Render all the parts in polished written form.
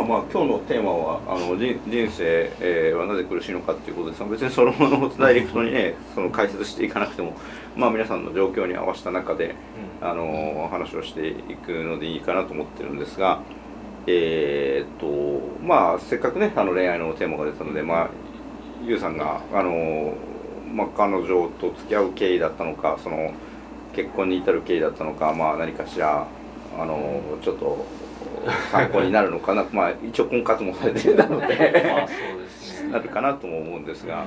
まあ今日のテーマは人生、はなぜ苦しいのかっていうことですが、別にそのものをダイレクトにねその解説していかなくても、まあ皆さんの状況に合わせた中で、話をしていくのでいいかなと思ってるんですが、まあせっかくね恋愛のテーマが出たので、まあゆうさんがまあ、彼女と付き合う経緯だったのか、その結婚に至る経緯だったのか、まあ何かしらちょっと参考になるのかなまあ一応婚活もされていたのでまあそうですねなるかなとも思うんですが、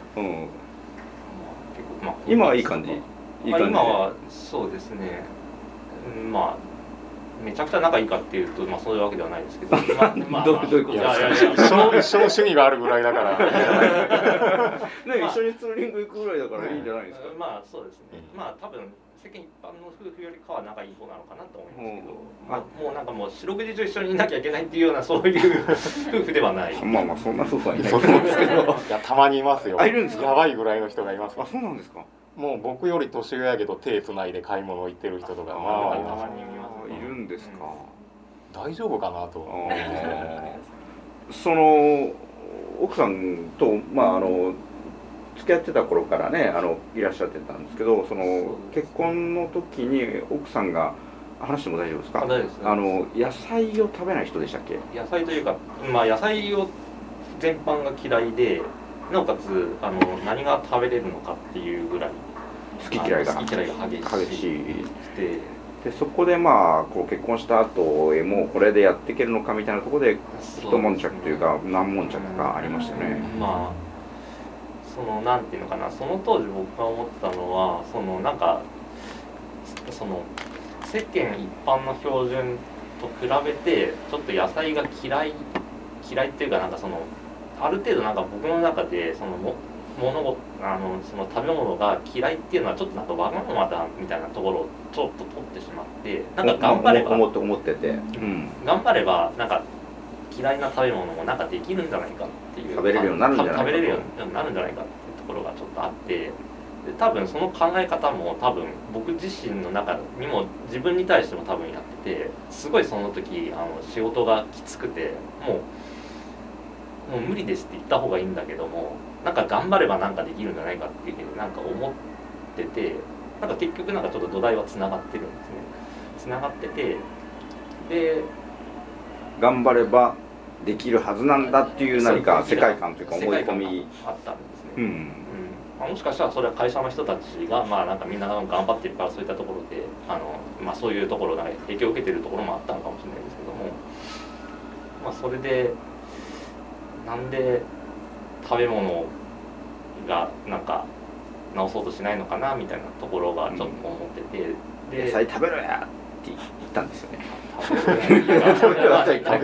今はいい感じ。 今はそうですね、まあめちゃくちゃ仲いいかっていうと、まあそういうわけではないですけど、まあどういうことですか？ 一生趣味があるぐらいだからね、一緒にツーリング行くぐらいだからいいんじゃないですか？ まあそうですね、まあ多分世間一般の夫婦よりかは仲いい方なのかなと思いますけど、もうなんかもう四六時中一緒にいなきゃいけないっていうようなそういう夫婦ではない。 まあまあそんな夫婦はいないと思うんですけど、 いやたまにいますよ。 いるんですか？ やばいぐらいの人がいます。 あ、そうなんですか？ もう僕より年上やけど手つないで買い物行ってる人とかまあいます。 いるんですか？ 大丈夫かなと。 その奥さんとまあ付き合ってた頃からねいらっしゃってたんですけど、その結婚の時に奥さんが話しても大丈夫ですか？ 大丈夫ですね。 野菜を食べない人でしたっけ？ 野菜というか、まあ野菜を全般が嫌いで、なおかつ何が食べれるのかっていうぐらい好き嫌いが激しいで、そこでまあこう結婚した後もうこれでやっていけるのかみたいなところで一悶着というか何悶着かありましたよね。 まあそのなんていうのかな、その当時僕が思ったのはなんかその世間一般の標準と比べてちょっと野菜が嫌いっていうか、なんかある程度なんか僕の中でその食べ物が嫌いっていうのはちょっとなんかわがままだみたいなところをちょっと取ってしまって、なんか頑張れば思ってて、 頑張ればなんか嫌いな食べ物もなんかできるんじゃないかっていう、 食べれるようになるんじゃないかっていうところがちょっとあって、で多分その考え方も多分僕自身の中にも自分に対しても多分やってて、すごいその時仕事がきつくてもう無理ですって言った方がいいんだけども、なんか頑張ればなんかできるんじゃないかっていうふうになんか思ってて、なんか結局なんかちょっと土台はつながってるんですね。つながってて、で頑張ればできるはずなんだっていう何か世界観というか思い込みあったんですね。もしかしたらそれは会社の人たちがまあなんかみんな頑張ってるからそういったところでまあそういうところが影響を受けてるところもあったのかもしれないですけども、まあそれでなんで食べ物がなんか直そうとしないのかなみたいなところがちょっと思ってて、 で野菜食べろやって言ったんですよね。 食べるはとは言ってない。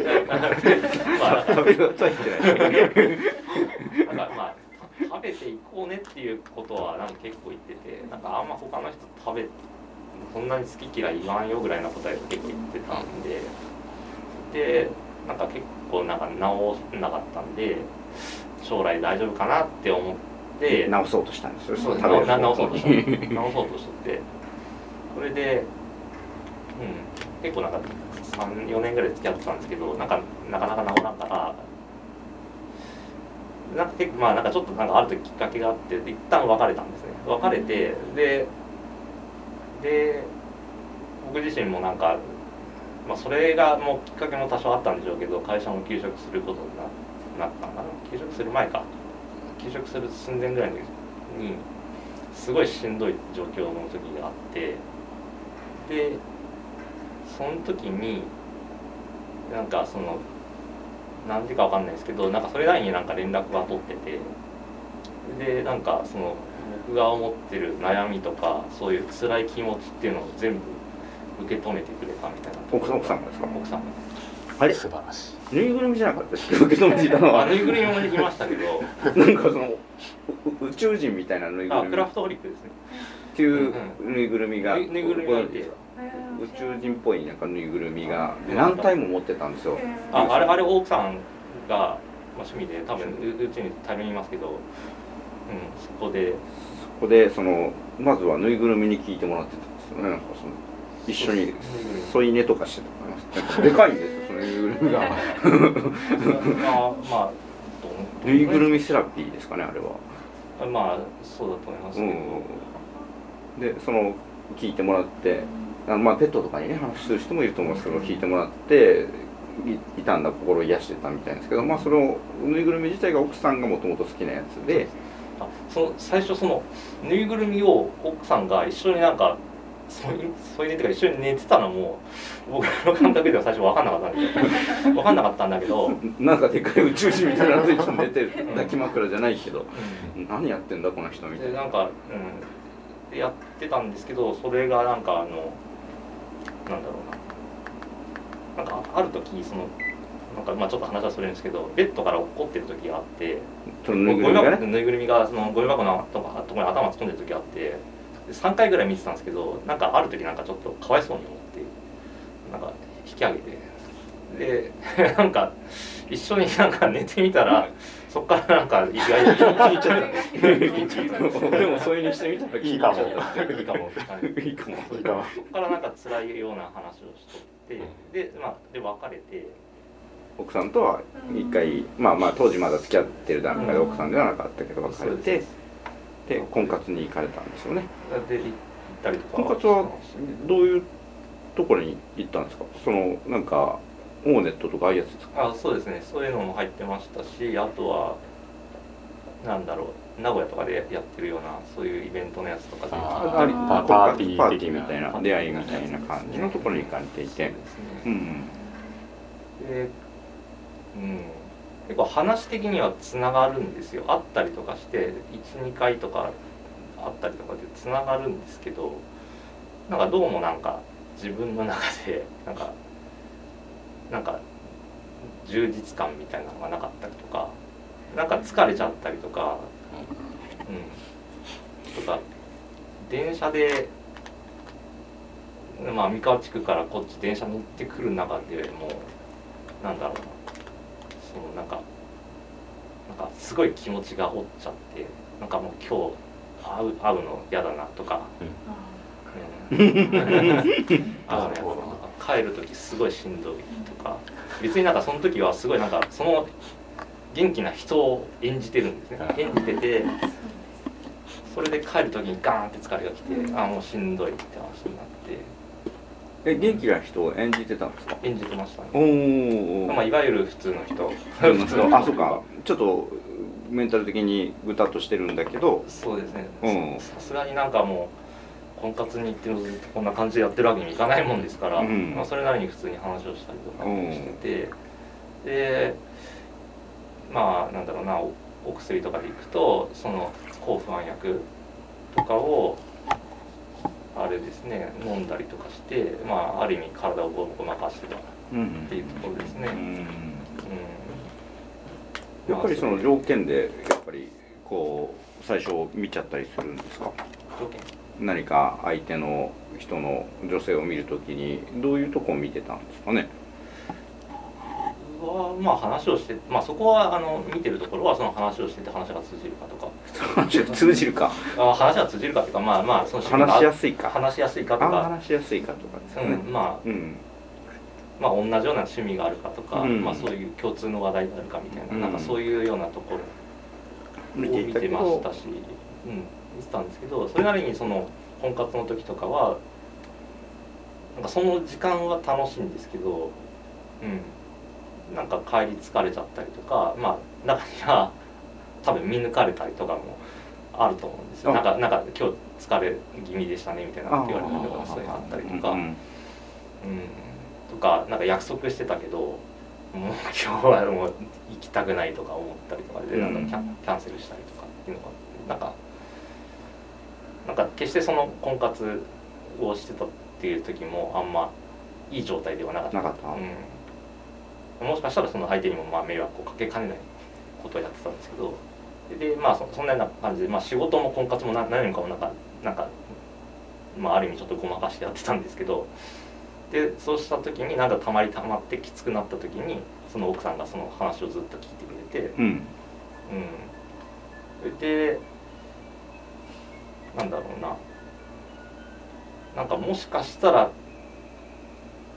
なんかまあ食べていこうねっていうことはなんか結構言ってて、なんかあんま他の人そんなに好き嫌い言わんよぐらいな答えを結構言ってたんで、なんか結構なんか直んなかったんで、将来大丈夫かなって思って直そうとしたんですよ。 そう直そうとして、それで、結構なんか3、4年ぐらい付き合ってたんですけど、なかなか直らんから、なんか結構まあなんかちょっとなんかある時きっかけがあって、一旦別れたんですね。別れて、で僕自身もなんか、まあそれがもうきっかけも多少あったんでしょうけど、会社も休職することになったのかな。休職する前か。休職する寸前ぐらいにすごいしんどい状況の時があって、でその時になんかなんでかわかんないですけど、なんかそれなりになんか連絡が取ってて、でなんか僕が思ってる悩みとかそういう辛い気持ちっていうのを全部受け止めてくれたみたいな。 奥さんがですか？ 奥さんが。 あれ素晴らしい。 ぬいぐるみじゃなかったし、受け止めていたのは。 ぬいぐるみもいましたけど、 なんか宇宙人みたいなぬいぐるみ。 クラフトフリックですね。 っていうぬいぐるみが、 ぬいぐるみがいて、 宇宙人っぽいなんかぬいぐるみが何体も持ってたんですよ。 あれ奥さんが趣味で多分うちに大量にいますけど、そこでまずはぬいぐるみに聞いてもらってたんですよね。なんか一緒に添い寝とかしてたでかいんですよそのぬいぐるみがまあぬいぐるみセラピーですかねあれは。 まあそうだと思いますけど、 でその聞いてもらってまあペットとかにね話する人もいると思うんですけど、聞いてもらって傷んだ心を癒してたみたいですけど、まあそのぬいぐるみ自体が奥さんがもともと好きなやつで、 最初そのぬいぐるみを奥さんが一緒になんかそういうねっていうか一緒に寝てたのも僕の感覚では最初分かんなかったんで分かんなかったんだけどなんかでかい宇宙人みたいなのと一緒に寝てる抱き枕じゃないけど、何やってんだこの人みたいな。 でなんか、やってたんですけど、それがなんかなんだろうな、なんかある時そのなんかまあちょっと話はするんですけど、ベッドから落っこってる時があって、 そのぬいぐるみがね、 ぬいぐるみがそのゴミ箱のところに頭突っ込んでる時があって、で3回ぐらい見てたんですけど、なんかある時なんかちょっとかわいそうに思ってなんか引き上げて、でなんか一緒になんか寝てみたらそっからなんか意外に聞いちゃったでもそういうにしてみたらいいかもいいかもいいかもそっからなんか辛いような話をしとって、でまあで別れて、 奥さんとは一回、まあ当時まだ付き合ってる段階で奥さんではなかったけど別れて、で婚活に行かれたんですよね。 で行ったりとか。 婚活はどういうところに行ったんですか？そのなんかオーネットとかああいうやつですか？ そうですね、そういうのも入ってましたし、あとはなんだろう、名古屋とかでやってるようなそういうイベントのやつとかでパーティーみたいな出会いみたいな感じのところに行かれていて、 結構話的にはつながるんですよ。会ったりとかして12回とか会ったりとかでつながるんですけど、なんかどうもなんか自分の中でなんか充実感みたいなのがなかったりとか、なんか疲れちゃったりとか、とか電車でまあ三河地区からこっち電車乗ってくる中でもうなんだろうな、そのなんかすごい気持ちが折っちゃって、なんかもう今日会うの嫌だなとか、帰る時すごいしんどいとか、別になんかその時はすごいなんかその元気な人を演じてるんですね。演じてて、それで帰る時にガーンって疲れがきて、もうしんどいって話になって。 元気な人を演じてたんですか？ 演じてましたね。まあいわゆる普通の人。 あ、そうか。ちょっとメンタル的にぐたっとしてるんだけど。 そうですね。さすがになんかもう婚活に行ってこんな感じでやってるわけにもいかないもんですから、まあそれなりに普通に話をしたりとかしてて、で、まあなんだろうな、お薬とかでいくとその抗不安薬とかをあれですね、飲んだりとかして、まあある意味体をごまかしてたっていうところですね。 やっぱりその条件でやっぱりこう最初見ちゃったりするんですか？ 条件？ 何か相手の人の女性を見るときにどういうとこを見てたんですかね？ まあ話をして、まあそこは見てるところはその話をしてて話が通じるかとか。 話が通じるか。 話が通じるかというか、まあその話しやすいか。 話しやすいかとか。 話しやすいかとかですよね。 まあ同じような趣味があるかとか、まあそういう共通の話題があるかみたいな、なんかそういうようなところを見てましたし、見てたんですけど、それなりにその婚活の時とかはなんかその時間は楽しいんですけど、なんか帰り疲れちゃったりとか、まあ中には多分見抜かれたりとかもあると思うんですよ。なんか今日疲れ気味でしたねみたいなこと言われたりとか、そういうのあったりとか、とかなんか約束してたけど、もう今日はもう行きたくないとか思ったりとかで、なんかキャンセルしたりとかっていうのがなんか決してその婚活をしてたっていう時もあんまいい状態ではなかった。もしかしたらその相手にもまあ迷惑をかけかねないことをやってたんですけど、でまあそんなような感じで、まあ、仕事も婚活も何もかもなんか、まあ、ある意味ちょっとごまかしてやってたんですけど、でそうした時になんかたまってきつくなった時にその奥さんがその話をずっと聞いてくれて、でなんだろうな、なんかもしかしたら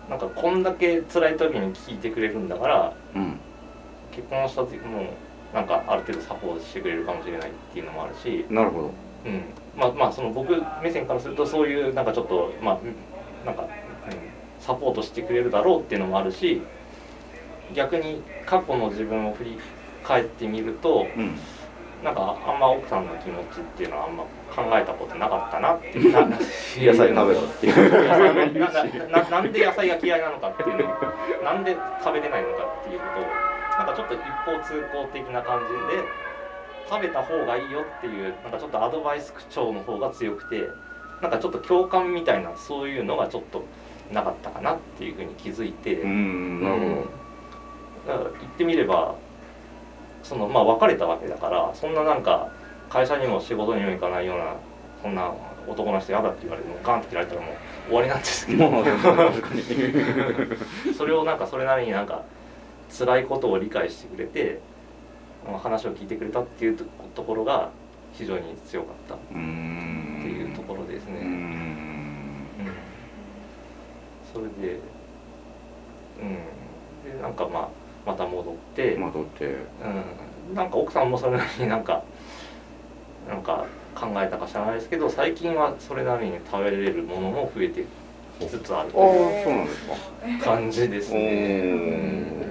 なんかこんだけ辛い時に聞いてくれるんだから、 うん、 結婚した時もなんかある程度サポートしてくれるかもしれないっていうのもあるし、 なるほど。 うん、まあその僕目線からするとそういうなんかちょっとなんか、サポートしてくれるだろうっていうのもあるし、逆に過去の自分を振り返ってみると、なんかあんま奥さんの気持ちっていうのはあんま考えたことなかったなっていう野菜食べろっていうなんで野菜が嫌いなのかっていうの、なんで食べれないのかっていうことをなんかちょっと一方通行的な感じで食べた方がいいよっていうなんかちょっとアドバイス口調の方が強くて、なんかちょっと共感みたいなそういうのがちょっとなかったかなっていうふうに気づいて、 なるほど。 だから言ってみればその別れたわけだから、そんななんか会社にも仕事にも行かないようなそんな男の人嫌だって言われてもガンって切られたらもう終わりなんですけどそれをなんかそれなりになんか辛いことを理解してくれて話を聞いてくれたっていうところが非常に強かったっていうところですね。それででなんかまた戻って、なんか奥さんもそれなりになんか考えたか知らないですけど、最近はそれなりに食べれるものも増えてきつつあるという感じですね。